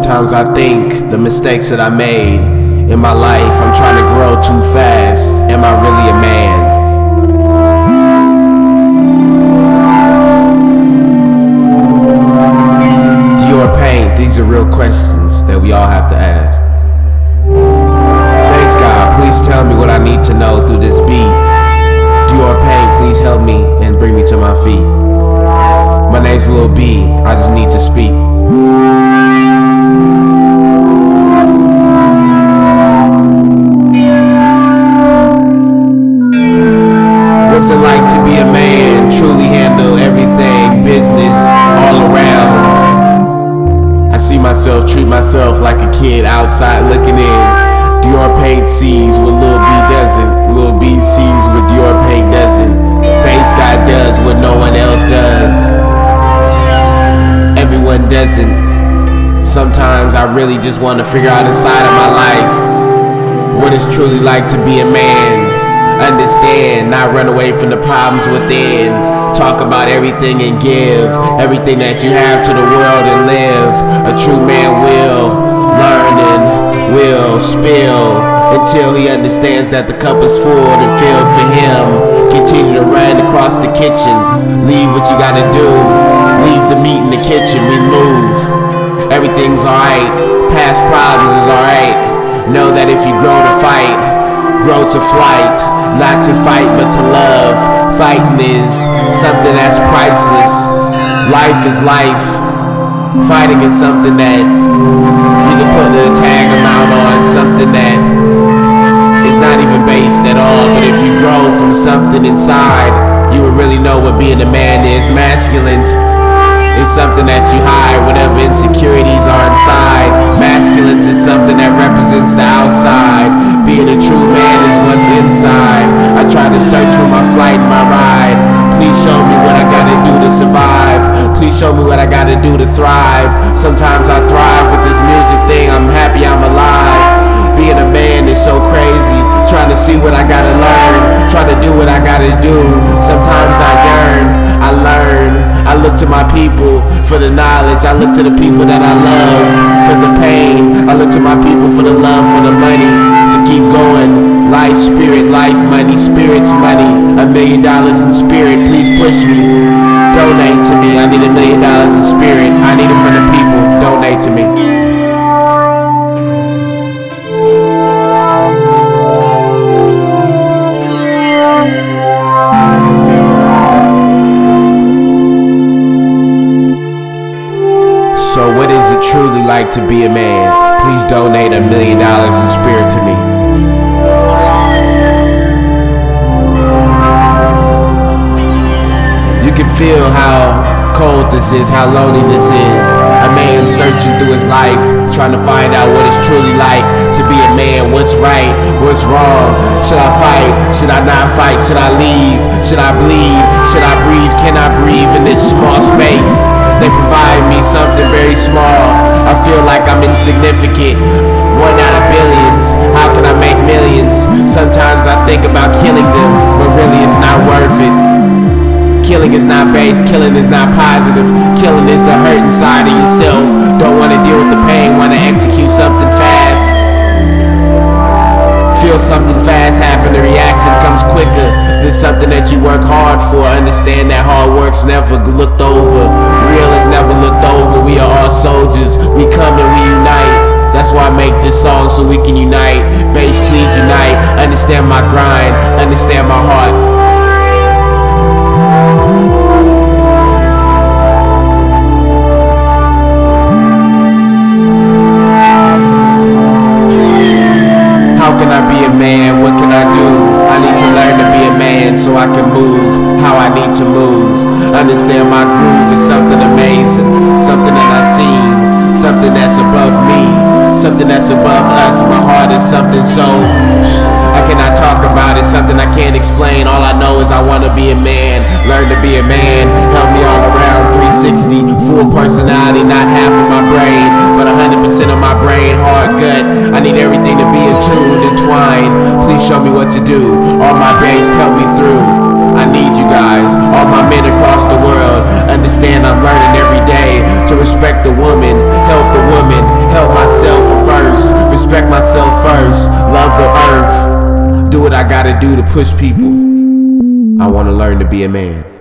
Sometimes I think the mistakes that I made in my life, I'm trying to grow too fast. Am I really a man? Dior paint, these are real questions that we all have to ask. Thanks God, please tell me what I need to know through this beat. Dior paint, please help me and bring me to my feet. My name's Lil B, I just need to speak. What's it like to be a man, truly handle everything, business all around? I see myself, treat myself like a kid outside looking in. Dior paint sees what Lil B doesn't. Lil B sees what Dior paint doesn't. Bass guy does what no one else does. Everyone doesn't. Sometimes I really just want to figure out inside of my life what it's truly like to be a man. Understand, not run away from the problems within. Talk about everything and give everything that you have to the world and live. A true man will learn and will spill until he understands that the cup is full and filled for him. Continue to run across the kitchen. Leave what you gotta do. Leave the meat in the kitchen. We move. Everything's alright. Past problems is alright. Know that if you grow to fight, grow to flight. Not to fight but to love. Fighting is something that's priceless. Life is life. Fighting is something that you can put a tag amount on. Something that is not even based at all. But if you grow from something inside, you will really know what being a man is. Masculine is something that you hide, whatever insecurities are inside. Masculine is something that represents the outside. Being a true man is what's inside. I try to search for my flight and my ride. Please show me what I gotta do to survive. Please show me what I gotta do to thrive. Sometimes I thrive with this music thing. I'm happy I'm alive. Being a man is so crazy. Trying to see what I gotta learn. Trying to do what I gotta do. Sometimes I yearn, I learn. I look to my people for the knowledge. I look to the people that I love for the pain. I look to my people for the love, for the money, to keep going. Life, spirit, life, money, spirit's money. $1 million in spirit, please push me. Donate to me, I need $1 million in spirit. I need it from the people, donate to me. So what is it truly like to be a man? Please donate $1 million in spirit to me. You can feel how cold this is, how lonely this is. A man searching through his life, trying to find out what it's truly like to be a man. What's right? What's wrong? Should I fight? Should I not fight? Should I leave? Should I bleed? Should I breathe? Can I breathe in this small space? They provide me something very small. I feel like I'm insignificant. 1 out of billions. How can I make millions? Sometimes I think about killing them, but really it's not worth it. Killing is not base, killing is not positive. Killing is the hurt inside of yourself. Don't want to deal with the pain, want to execute something fast. Feel something fast happen, the reaction comes quicker than something that you work hard for. Understand that hard work's never looked over. Real is never looked over. We are all soldiers, we come and we unite. That's why I make this song, so we can unite. Bass, please unite. Understand my grind, understand my heart. How can I be a man? What can I do? I need to learn to be a man so I can move how I need to move. Understand my groove is something amazing, something that I've seen, something that's above me, something that's above us. My heart is something so I cannot talk about it, something I can't explain. All I know is I want to be a man, learn to be a man. Help me all around 360, full personality, not half of my brain, but 100% of my brain, heart, gut. I need everything to be attuned, entwined. Please show me what to do. All my days, help me through. I need you guys, all my men across the world. Understand I'm learning every day to respect the woman, help the woman, help I gotta do to push people. I wanna learn to be a man.